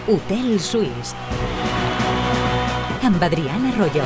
Hotel Suís amb Adrián Arroyo.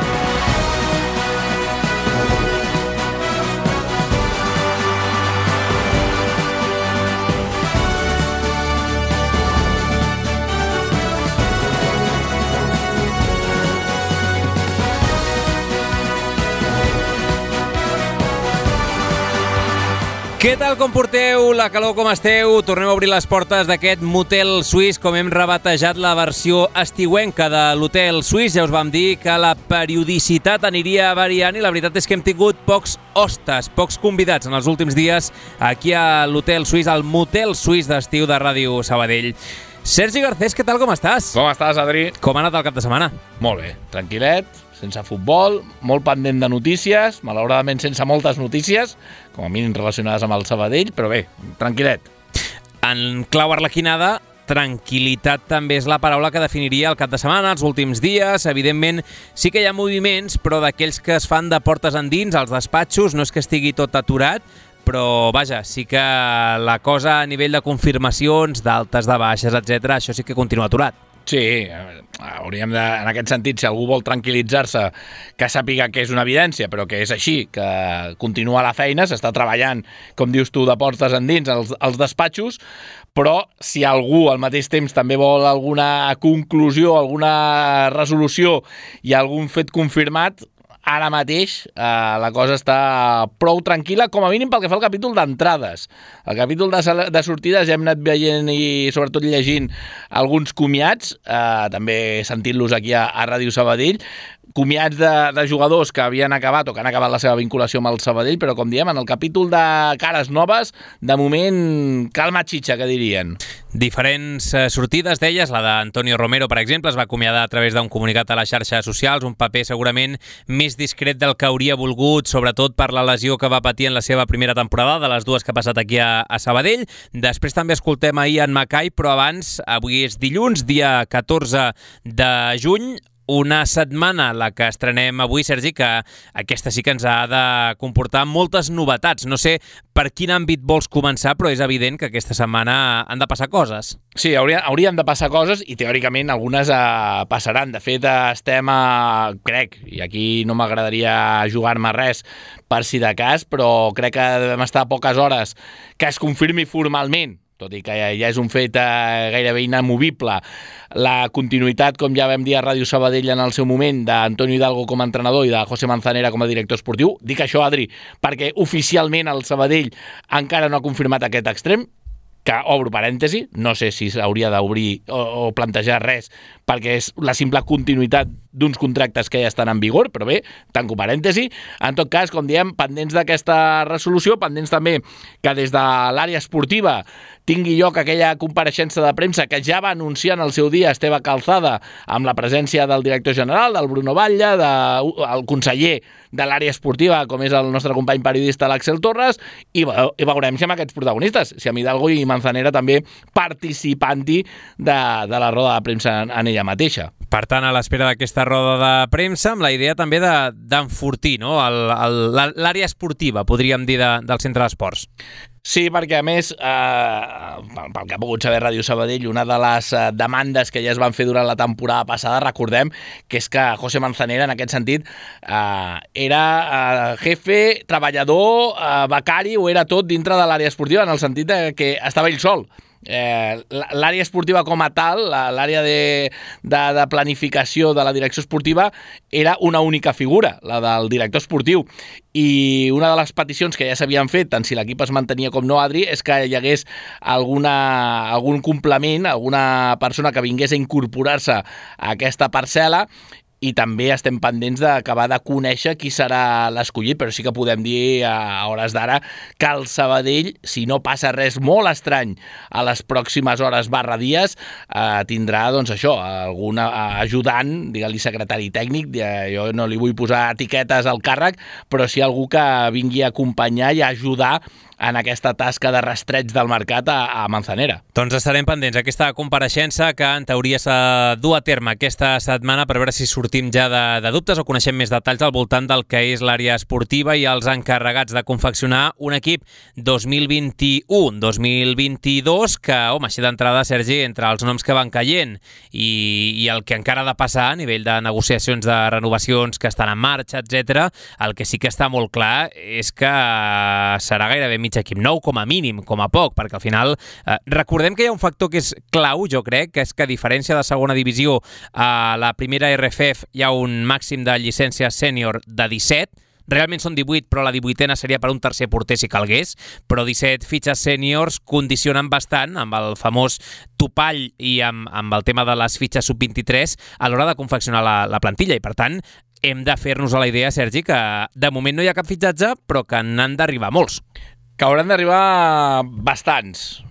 Què tal, com porteu? La calor, com esteu? Tornem a obrir les portes d'aquest motel suís, com hem rebatejat la versió estiuenca de l'hotel suís. Ja us vam dir que la periodicitat aniria variant i la veritat és que hem tingut pocs hostes, pocs convidats en els últims dies aquí a l'hotel suís, al motel suís d'estiu de Ràdio Sabadell. Sergi Garcés, què tal, com estàs? Com estàs, Adri? Com ha anat el cap de setmana? Molt bé, tranquil·let, sense futbol, molt pendent de notícies, malauradament sense moltes notícies, com a mínim relacionades amb el Sabadell, però bé, tranquil·let. En clau arlequinada, tranquil·litat també és la paraula que definiria el cap de setmana, els últims dies. Evidentment, sí que hi ha moviments, però d'aquells que es fan de portes endins, als despatxos, no és que estigui tot aturat, però vaja, sí que la cosa a nivell de confirmacions, d'altes, de baixes, etc., això sí que continua aturat. Sí, hauríem de, en aquest sentit, si algú vol tranquil·litzar-se, que sàpiga que és una evidència, però que és així, que continua la feina, s'està treballant, com dius tu, de portes endins als despatxos, però si algú al mateix temps també vol alguna conclusió, alguna resolució i algun fet confirmat, ara mateix la cosa està prou tranquil·la, com a mínim pel que fa al capítol d'entrades. El capítol de sortides ja hem anat veient i sobretot llegint alguns comiats, també sentint-los aquí a Ràdio Sabadell, comiats de jugadors que havien acabat o que han acabat la seva vinculació amb el Sabadell, però com diem, en el capítol de cares noves, de moment, calma xitxa, que dirien. Diferents sortides, deies, la d'Antonio Romero, per exemple, es va acomiadar a través d'un comunicat a les xarxes socials, un paper segurament més discret del que hauria volgut, sobretot per la lesió que va patir en la seva primera temporada, de les dues que ha passat aquí a Sabadell. Després també escoltem ahir en Macai, però abans, avui és dilluns, dia 14 de juny, una setmana, la que estrenem avui, Sergi, que aquesta sí que ens ha de comportar moltes novetats. No sé per quin àmbit vols començar, però és evident que aquesta setmana han de passar coses. Sí, haurien de passar coses i teòricament algunes passaran. De fet, estem crec, i aquí no m'agradaria jugar-me res per si de cas, però crec que devem estar a poques hores que es confirmi formalment, tot i que ja és un fet gairebé inamovible, la continuïtat, com ja vam dir a Ràdio Sabadell en el seu moment, d'Antonio Hidalgo com a entrenador i de José Manzanera com a director esportiu. Dic això, Adri, perquè oficialment el Sabadell encara no ha confirmat aquest extrem, que, obro parèntesi, no sé si s'hauria d'obrir o plantejar res, perquè és la simple continuïtat d'uns contractes que ja estan en vigor, però bé, tanco parèntesi. En tot cas, com diem, pendents d'aquesta resolució, pendents també que des de l'àrea esportiva tingui lloc aquella compareixença de premsa que ja va anunciar en el seu dia Esteve Calzada, amb la presència del director general, del Bruno Batlle, del conseller de l'àrea esportiva, com és el nostre company periodista l'Àxel Torres, i veurem si amb aquests protagonistes, si amb Hidalgo i Manzanera també participant-hi de la roda de premsa en ella mateixa. Per tant, a l'espera d'aquesta roda de premsa, amb la idea també d'enfortir, no? L'àrea esportiva, podríem dir, del centre d'esports. Sí, perquè a més, pel que ha pogut saber Ràdio Sabadell, una de les demandes que ja es van fer durant la temporada passada, recordem, que és que José Manzanera, en aquest sentit, era jefe, treballador, becari, o era tot dintre de l'àrea esportiva, en el sentit que estava ell sol. L'àrea esportiva com a tal, l'àrea de planificació de la direcció esportiva, era una única figura, la del director esportiu, i una de les peticions que ja s'havien fet, tant si l'equip es mantenia com no, Adri, és que hi hagués algun complement, alguna persona que vingués a incorporar-se a aquesta parcel·la, i també estem pendents d'acabar de conèixer qui serà l'escollit, però sí que podem dir a hores d'ara que el Sabadell, si no passa res molt estrany a les pròximes hores / dies, tindrà, doncs això, algun ajudant, digue-li secretari tècnic, jo no li vull posar etiquetes al càrrec, però sí algú que vingui a acompanyar i a ajudar en aquesta tasca de rastreig del mercat a Manzanera. Doncs estarem pendents aquesta compareixença que en teoria s'ha dur a terme aquesta setmana per veure si sortim ja de dubtes o coneixem més detalls al voltant del que és l'àrea esportiva i els encarregats de confeccionar un equip 2021-2022 que, home, així d'entrada, Sergi, entre els noms que van caient i el que encara ha de passar a nivell de negociacions de renovacions que estan en marxa, etc. El que sí que està molt clar és que serà gairebé mig equip nou, com a mínim, com a poc, perquè al final recordem que hi ha un factor que és clau, jo crec, que és que a diferència de segona divisió, a la primera RFF hi ha un màxim de llicències sènior de 17, realment són 18, però la 18a seria per un tercer porter si calgués, però 17 fitxes sèniors condicionen bastant amb el famós topall i amb el tema de les fitxes sub-23 a l'hora de confeccionar la plantilla, i per tant hem de fer-nos a la idea, Sergi, que de moment no hi ha cap fitxatge, però que n'han d'arribar molts. Que hauran d'arribar bastants.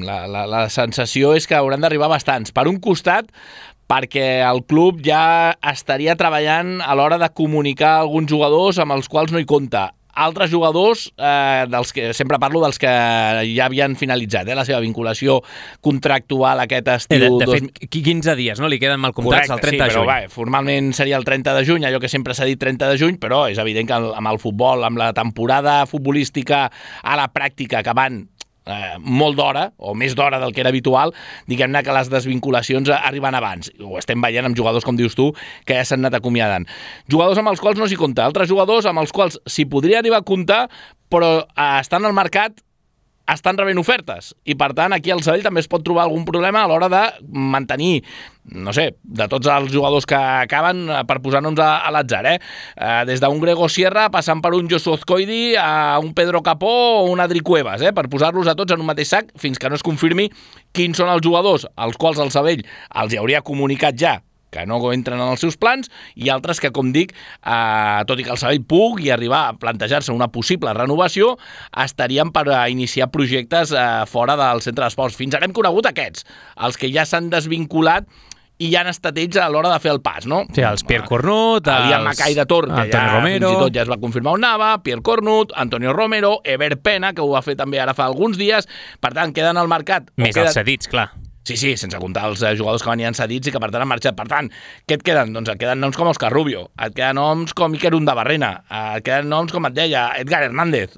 La sensació és que hauran d'arribar bastants. Per un costat, perquè el club ja estaria treballant a l'hora de comunicar alguns jugadors amb els quals no hi compta. Altres jugadors, dels que sempre parlo dels que ja havien finalitzat la seva vinculació contractual aquest estiu. De fet, 15 dies, no? Li queden mal comptats. Correcte, el 30 de juny. Però formalment seria el 30 de juny, allò que sempre s'ha dit 30 de juny, però és evident que amb el futbol, amb la temporada futbolística a la pràctica que van molt d'hora, o més d'hora del que era habitual, diguem-ne que les desvinculacions arriben abans. Ho estem veient amb jugadors, com dius tu, que ja s'han anat acomiadant. Jugadors amb els quals no s'hi compta, altres jugadors amb els quals s'hi podria arribar a comptar, però estan al mercat, estan rebent ofertes, i per tant aquí el Sabadell també es pot trobar algun problema a l'hora de mantenir, no sé, de tots els jugadors que acaben, per posar noms a l'atzar, des d'un Grego Sierra passant per un Josu Ozcoidi a un Pedro Capó o un Adri Cuevas, per posar-los a tots en un mateix sac fins que no es confirmi quins són els jugadors als quals el Sabadell els hauria comunicat ja que no entren en els seus plans, i altres que, com dic, tot i que el Sabadell pugui arribar a plantejar-se una possible renovació, estarien per iniciar projectes fora del centre d'esports. Fins ara hem conegut aquests, els que ja s'han desvinculat i ja han estat ells a l'hora de fer el pas, no? Sí, els Pierre Cornut, Liam Mackay de Tor, que Antonio Romero, fins i tot ja es va confirmar on anava, Pierre Cornut, Antonio Romero, Ever Pena, que ho va fer també ara fa alguns dies. Per tant, queden al mercat... Més els cedits, clar. Sí, sense comptar els jugadors que venien cedits i que per tant han marxat. Per tant, què et queden? Doncs et queden noms com Òscar Rubio, et queden noms com Iker Undabarrena, et queden noms com et deia Edgar Hernández,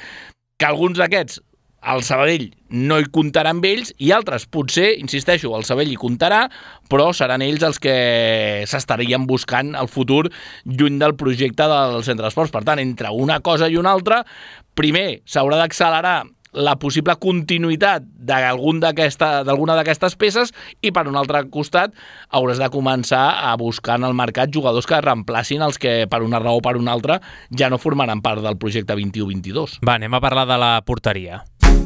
que alguns d'aquests el Sabadell no hi comptarà amb ells, i altres potser, insisteixo, el Sabadell hi comptarà, però seran ells els que s'estarien buscant el futur lluny del projecte del centre d'esports. Per tant, entre una cosa i una altra, primer s'haurà d'accelerar la possible continuïtat d'alguna d'aquestes peces, i per un altre costat hauràs de començar a buscar en el mercat jugadors que reemplacin els que per una raó o per una altra ja no formaran part del projecte 21-22. Va, anem a parlar de la porteria.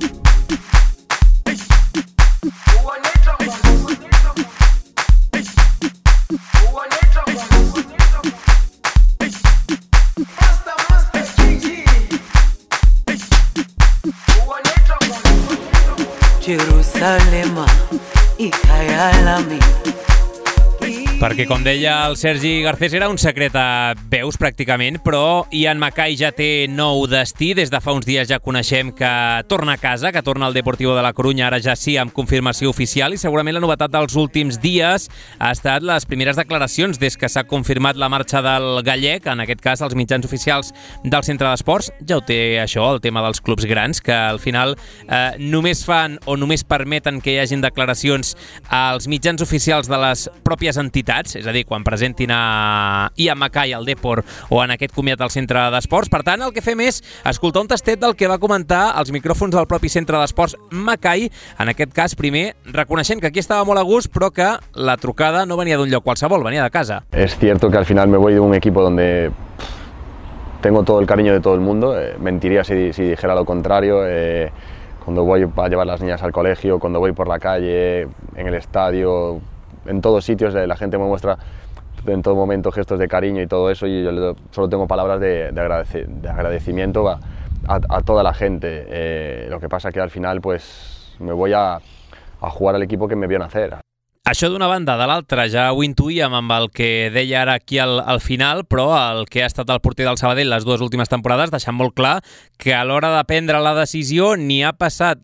Jerusalema i Kayalami. Perquè, com deia el Sergi Garcés, era un secret a veus, pràcticament, però Ian Mackay ja té nou destí. Des de fa uns dies ja coneixem que torna a casa, que torna al Deportivo de la Corunya, ara ja sí, amb confirmació oficial, i segurament la novetat dels últims dies ha estat les primeres declaracions des que s'ha confirmat la marxa del gallec, en aquest cas els mitjans oficials del centre d'esports. Ja ho té això, el tema dels clubs grans, que al final només fan o només permeten que hi hagin declaracions als mitjans oficials de les pròpies entitats, és a dir, quan presentin a Ian Mackay al Depor o en aquest comiat al centre d'esports. Per tant, el que fem és escoltar un tastet del que va comentar als micròfons del propi centre d'esports Mackay, en aquest cas primer reconeixent que aquí estava molt a gust, però que la trucada no venia d'un lloc qualsevol, venia de casa. Es cierto que al final me voy de un equipo donde tengo todo el cariño de todo el mundo, mentiría si dijera lo contrario. Cuando voy a llevar a las niñas al colegio, cuando voy por la calle, en el estadio, en todos sitios la gente me muestra en todo momento gestos de cariño y todo eso, y yo solo tengo palabras de agradecimiento a toda la gente. Lo que pasa que al final pues me voy a jugar al equipo que me vio nacer. Això d'una banda, de l'altra, ja ho intuïem amb el que deia ara aquí al final, però el que ha estat el porter del Sabadell les 2 últimes temporades, deixant molt clar que a l'hora de prendre la decisió ni ha pesat,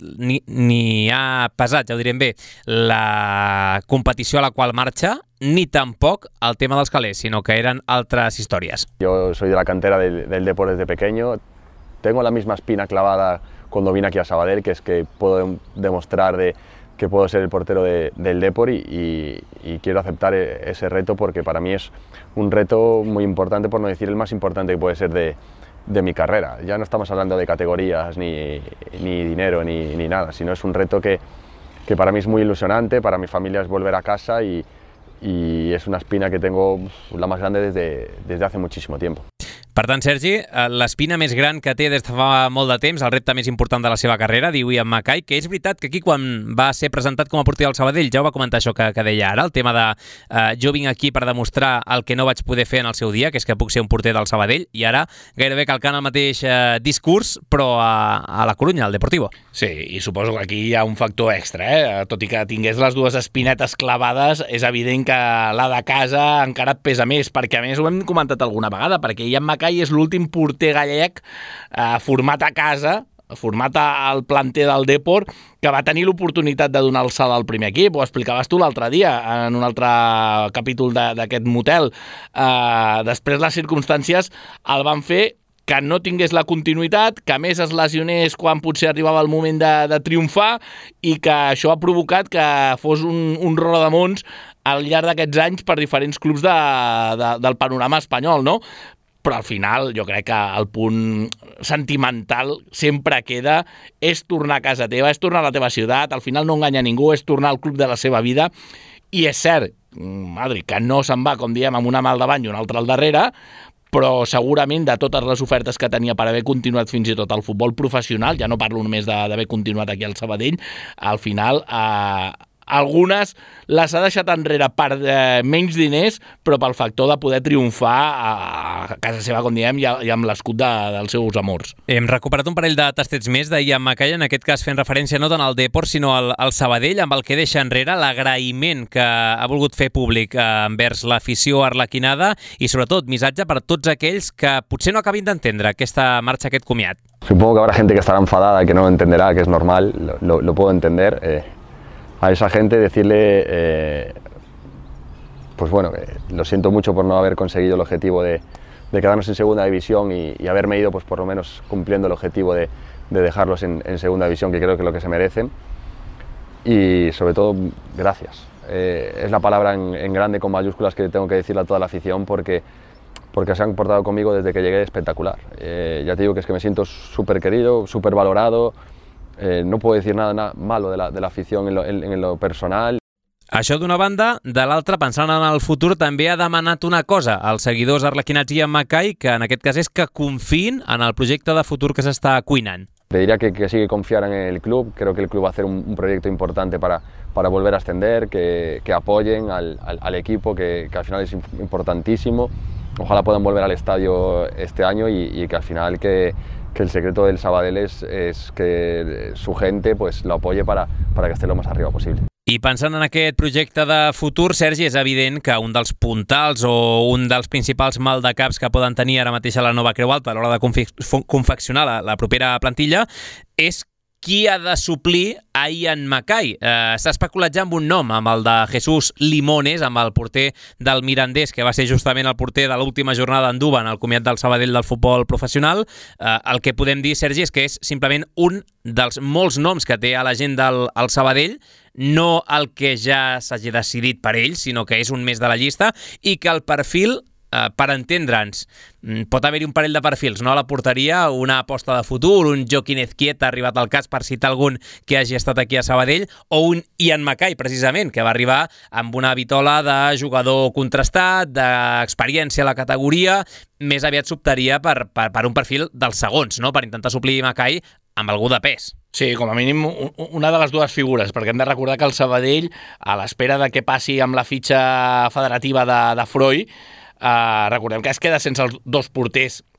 ja ho direm bé, la competició a la qual marxa, ni tampoc el tema dels calés, sinó que eren altres històries. Yo soy de la cantera del Depor desde pequeño. Tengo la misma espina clavada cuando vine aquí a Sabadell, que es que puedo demostrar que puedo ser el portero del Depor y quiero aceptar ese reto porque para mí es un reto muy importante, por no decir el más importante que puede ser de mi carrera. Ya no estamos hablando de categorías, ni dinero, ni nada, sino es un reto que para mí es muy ilusionante, para mi familia es volver a casa y es una espina que tengo la más grande desde hace muchísimo tiempo. Per tant, Sergi, l'espina més gran que té des de fa molt de temps, el repte més important de la seva carrera, diu Ian Mackay, que és veritat que aquí quan va ser presentat com a porter del Sabadell ja ho va comentar això que deia ara, el tema de jo vinc aquí per demostrar el que no vaig poder fer en el seu dia, que és que puc ser un porter del Sabadell, i ara gairebé calcant el mateix discurs, però a la Corunya, al Deportivo. Sí, i suposo que aquí hi ha un factor extra, tot i que tingués les 2 espinetes clavades, és evident que la de casa encara et pesa més, perquè a més ho hem comentat alguna vegada, perquè Ian Mackay és l'últim porter gallec format a casa, format al planter del Depor, que va tenir l'oportunitat de donar el salt al primer equip. Ho explicaves tu l'altre dia en un altre capítol d'aquest motel. Després les circumstàncies el van fer que no tingués la continuïtat, que a més es lesionés quan potser arribava el moment de triomfar i que això ha provocat que fos un rodamons al llarg d'aquests anys per diferents clubs del panorama espanyol, no? Però al final jo crec que el punt sentimental sempre queda, és tornar a casa teva, és tornar a la teva ciutat, al final no enganya ningú, és tornar al club de la seva vida, i és cert, Adri, que no se'n va, com diem, amb una mà al davant i una altra al darrere, però segurament de totes les ofertes que tenia per haver continuat fins i tot al futbol professional, ja no parlo només d'haver continuat aquí al Sabadell, al final algunes les ha deixat enrere per menys diners, però pel factor de poder triomfar a casa seva, com diem, i amb l'escut dels seus amors. Hem recuperat un parell de tastets més d'Ian Mackay, en aquest cas fent referència no tant al Depor, sinó al Sabadell, amb el que deixa enrere l'agraïment que ha volgut fer públic envers l'afició arlequinada i, sobretot, missatge per tots aquells que potser no acabin d'entendre aquesta marxa, aquest comiat. Supongo que habrá gente que estará enfadada, que no entenderá, que es normal, lo puedo entender. A esa gente decirle, pues bueno, lo siento mucho por no haber conseguido el objetivo de quedarnos en segunda división y haberme ido pues por lo menos cumpliendo el objetivo de dejarlos en segunda división, que creo que es lo que se merecen. Y sobre todo, gracias. Es la palabra en grande con mayúsculas que tengo que decirle a toda la afición porque se han portado conmigo desde que llegué espectacular. Ya te digo que es que me siento súper querido, súper valorado. No puedo decir nada malo de la afición en lo personal. Això d'una banda, de l'altra, pensant en el futur, també ha demanat una cosa als seguidors arlequinats i Ian Mackay, que en aquest cas és que confiïn en el projecte de futur que s'està cuinant. Pediría que sí que confiaran en el club. Creo que el club va a hacer un proyecto importante para volver a ascender, que apoyen al equipo, que al final es importantísimo. Ojalá puedan volver al estadio este año y que al final que el secreto del Sabadell es que su gente pues lo apoye para que esté lo más arriba posible. I pensant en aquest projecte de futur, Sergi, és evident que un dels puntals o un dels principals maldecaps que poden tenir ara mateix a la nova Creu Alta a l'hora de confeccionar la propera plantilla és qui ha de suplir a Ian Mackay. S'ha especulat ja amb un nom, amb el de Jesús Limones, amb el porter del Mirandés, que va ser justament el porter de l'última jornada en Duba en el comiat del Sabadell del futbol professional. El que podem dir, Sergi, és que és simplement un dels molts noms que té a l'agenda el Sabadell, no el que ja s'hagi decidit per ell, sinó que és un més de la llista, i que el perfil, per entendre'ns, pot haver-hi un parell de perfils, no? A la porteria, una aposta de futur, un Joaquín Ezquieta, ha arribat al cas per citar algun que hagi estat aquí a Sabadell, o un Ian Mackay, precisament, que va arribar amb una vitola de jugador contrastat, d'experiència a la categoria, més aviat s'optaria per un perfil dels segons, no? Per intentar suplir Mackay amb algú de pes. Sí, com a mínim una de les dues figures, perquè hem de recordar que el Sabadell, a l'espera de què passi amb la fitxa federativa de Freud, recordem que es queda sense els dos porters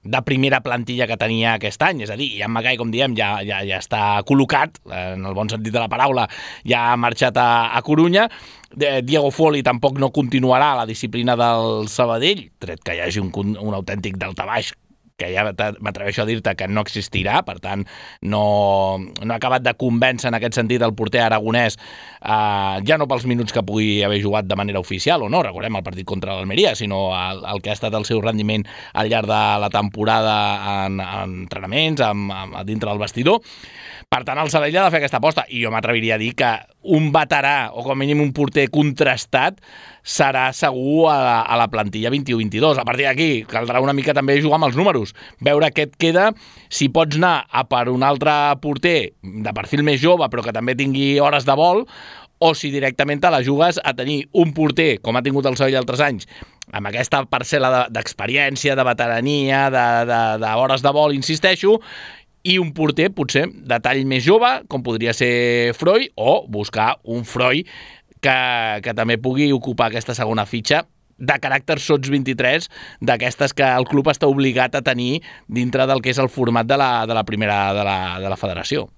de primera plantilla que tenia aquest any, és a dir, Ian Mackay, com diem, ja està col·locat, en el bon sentit de la paraula, ja ha marxat a Corunya. Diego Foley tampoc no continuarà a la disciplina del Sabadell, tret que hi hagi un autèntic daltabaix, que ja m'atreveixo a dir-te que no existirà, per tant, no ha acabat de convèncer en aquest sentit el porter aragonès, ja no pels minuts que pugui haver jugat de manera oficial o no, recordem el partit contra l'Almeria, sinó el que ha estat el seu rendiment al llarg de la temporada en entrenaments, dintre del vestidor. Per tant, el Sabadell ha de fer aquesta aposta, i jo m'atreviria a dir que un veterà, o com a mínim un porter contrastat, serà segur a la plantilla 21-22. A partir d'aquí caldrà una mica també jugar amb els números, veure què et queda, si pots anar a per un altre porter de perfil més jove però que també tingui hores de vol, o si directament te la jugues a tenir un porter, com ha tingut el Sabadell altres anys, amb aquesta parcel·la d'experiència, de veterania, d'hores de vol, insisteixo, i un porter potser de tall més jove, com podria ser Froi, o buscar un Froi que també pugui ocupar aquesta segona fitxa de caràcter sots 23, d'aquestes que el club està obligat a tenir dintre del que és el format de la primera de la federació.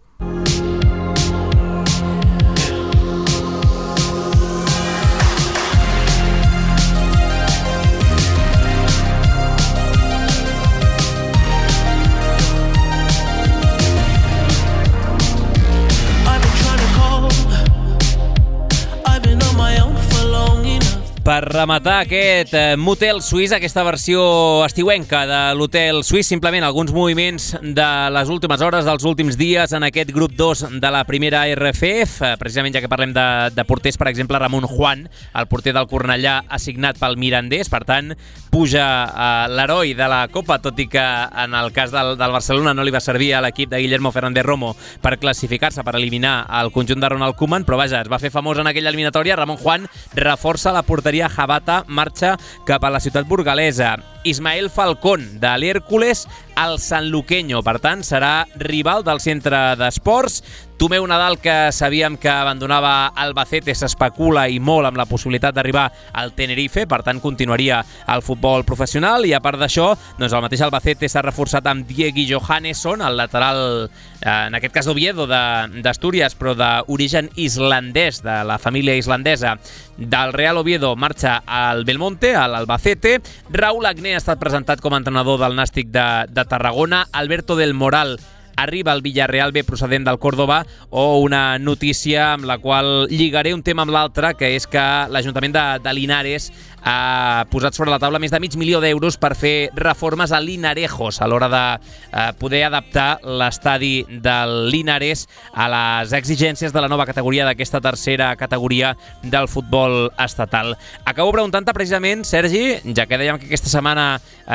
Per rematar aquest motel suís, aquesta versió estiuenca de l'hotel suís, simplement alguns moviments de les últimes hores, dels últims dies en aquest grup 2 de la primera RFF, precisament ja que parlem de porters, per exemple, Ramon Juan, el porter del Cornellà, assignat pel Mirandés, per tant, puja l'heroi de la Copa, tot i que en el cas del Barcelona no li va servir a l'equip de Guillermo Fernández Romo per classificar-se, per eliminar el conjunt de Ronald Koeman, però vaja, es va fer famós en aquella eliminatòria. Ramon Juan reforça la porteria Jabata, marxa cap a la ciutat burgalesa. Ismael Falcón, de l'Hércules al Sanluqueño, per tant, serà rival del centre d'esports. Tomeu Nadal, que sabíem que abandonava Albacete, s'especula i molt amb la possibilitat d'arribar al Tenerife, per tant continuaria al futbol professional, i a part d'això, doncs el mateix Albacete s'ha reforçat amb Diego Johannesson, el lateral, en aquest cas d'Oviedo, d'Astúries, però d'origen islandès, de la família islandesa del Real Oviedo, marxa al Belmonte, a l'Albacete. Raúl Agné ha estat presentat com a entrenador del Nàstic de Tarragona. Alberto del Moral arriba al Villarreal B procedent del Córdoba, o una notícia amb la qual lligaré un tema amb l'altre, que és que l'Ajuntament de Linares ha posat sobre la taula més de $500.000 per fer reformes a Linarejos a l'hora de poder adaptar l'estadi del Linares a les exigències de la nova categoria, d'aquesta tercera categoria del futbol estatal. Acabo preguntant-te precisament, Sergi, ja que dèiem que aquesta setmana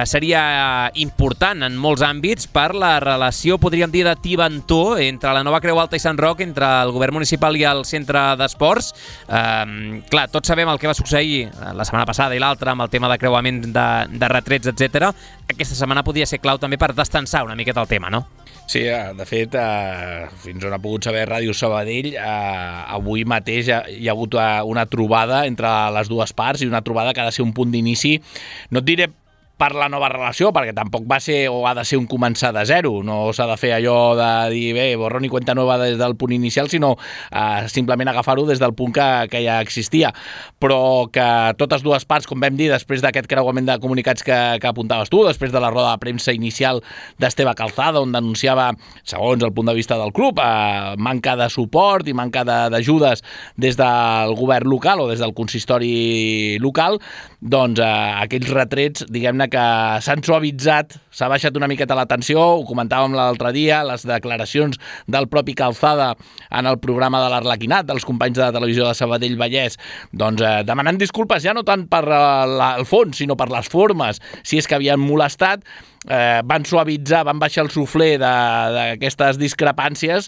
seria important en molts àmbits, per la relació, podríem dir, de tibantó entre la nova Creu Alta i Sant Roc, entre el govern municipal i el centre d'esports. Clar, tots sabem el que va succeir la setmana passada i l'altra amb el tema de creuament de retrets, etc. Aquesta setmana podia ser clau també per destensar una miqueta el tema, no? Sí, de fet, fins on ha pogut saber Ràdio Sabadell, avui mateix hi ha hagut una trobada entre les dues parts, i una trobada que ha de ser un punt d'inici, no et diré per la nova relació, perquè tampoc va ser o ha de ser un començar de zero, no s'ha de fer allò de dir, bé, borrón i cuenta nova des del punt inicial, sinó simplement agafar-ho des del punt que ja existia, però que totes dues parts, com vam dir, després d'aquest creuament de comunicats que apuntaves tu, després de la roda de premsa inicial d'Esteve Calzada, on denunciava, segons el punt de vista del club, manca de suport i manca d'ajudes des del govern local o des del consistori local, doncs aquells retrets, diguem-ne, que s'han suavitzat, s'ha baixat una miqueta la tensió, ho comentàvem l'altre dia, les declaracions del propi Calzada en el programa de l'Arlequinat, dels companys de la televisió de Sabadell Vallès, doncs demanant disculpes ja no tant per el fons, sinó per les formes, si és que havien molestat, van suavitzar, van baixar el suflé d'aquestes discrepàncies,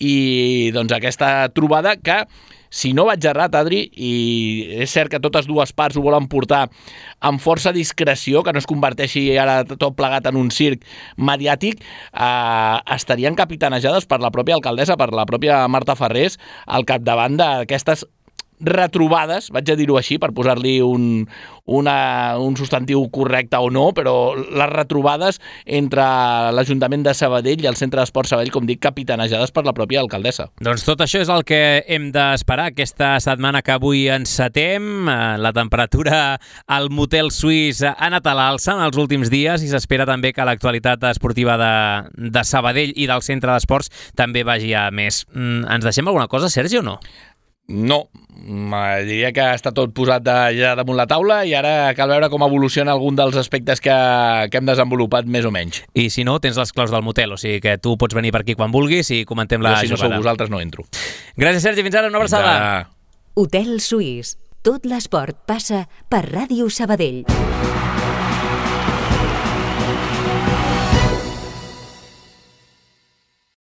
i doncs aquesta trobada que, si no vaig errat, Adri, i és cert que totes dues parts ho volen portar amb força discreció, que no es converteixi ara tot plegat en un circ mediàtic, estarien capitanejades per la pròpia alcaldessa, per la pròpia Marta Ferrés, al capdavant d'aquestes retrobades, vaig a dir-ho així per posar-li un substantiu correcte o no, però les retrobades entre l'Ajuntament de Sabadell i el Centre d'Esport Sabadell, com dic, capitanejades per la pròpia alcaldessa. Doncs tot això és el que hem d'esperar aquesta setmana que avui encetem. La temperatura al motel suís ha anat a l'alça en els últims dies i s'espera també que l'actualitat esportiva de Sabadell i del Centre d'Esports també vagi a més. Ens deixem alguna cosa, Sergi, o no? No, diria que està tot posat ja damunt la taula i ara cal veure com evoluciona algun dels aspectes que hem desenvolupat més o menys. I si no, tens les claus del motel, o sigui que tu pots venir per aquí quan vulguis i comentem la si no jugada. sou vosaltres no entro. Gràcies, Sergi, fins ara, una abraçada. Hotel Suís. Tot l'esport passa per Ràdio Sabadell.